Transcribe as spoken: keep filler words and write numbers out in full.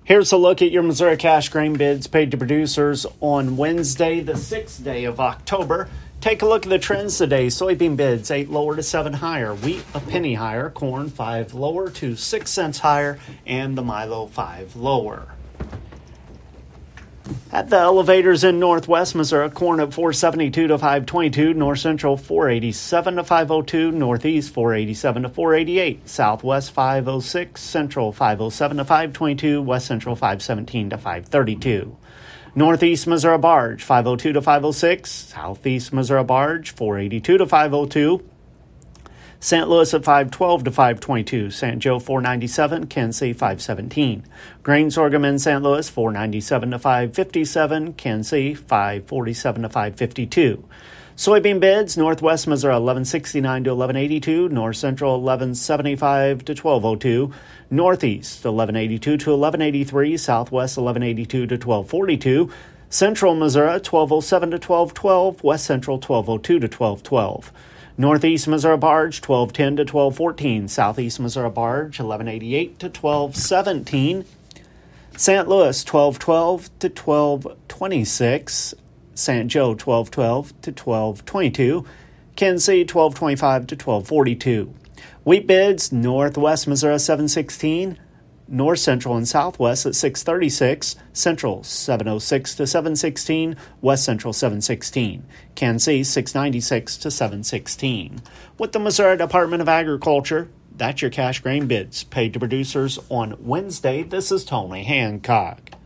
Here's a look at your Missouri cash grain bids paid to producers on Wednesday, the sixth day of October. Take a look at the trends today. Soybean bids, eight lower to seven higher. Wheat, a penny higher. Corn, five lower to six cents higher. And the Milo, five lower. At the elevators in Northwest Missouri, corn at four seventy-two to five twenty-two, North Central four eighty-seven to five oh two, Northeast four eighty-seven to four eighty-eight, Southwest five oh six, Central five oh seven to five twenty-two, West Central five seventeen to five thirty-two. Northeast Missouri barge five oh two to five oh six, Southeast Missouri barge four eighty-two to five oh two. Saint Louis at five twelve to five twenty-two, Saint Joe four ninety-seven, Kansas City five seventeen. Grain sorghum in Saint Louis four ninety-seven to five fifty-seven, Kansas City five forty-seven to five fifty-two. Soybean bids, Northwest Missouri eleven sixty-nine to eleven eighty-two, North Central eleven seventy-five to twelve oh two, Northeast eleven eighty-two to eleven eighty-three, Southwest eleven eighty-two to twelve forty-two, Central Missouri twelve oh seven to twelve twelve, West Central twelve oh two to twelve twelve. Northeast Missouri barge twelve ten to twelve fourteen, Southeast Missouri barge eleven eighty-eight to twelve seventeen, Saint Louis twelve twelve to twelve twenty-six, Saint Joe twelve twelve to twelve twenty-two, Kansas City twelve twenty-five to twelve forty-two. Wheat bids, Northwest Missouri seven sixteen, North Central and Southwest at six thirty-six, Central seven oh six to seven sixteen, West Central seven sixteen, Kansas City six ninety-six to seven sixteen. With the Missouri Department of Agriculture, that's your cash grain bids paid to producers on Wednesday. This is Tony Hancock.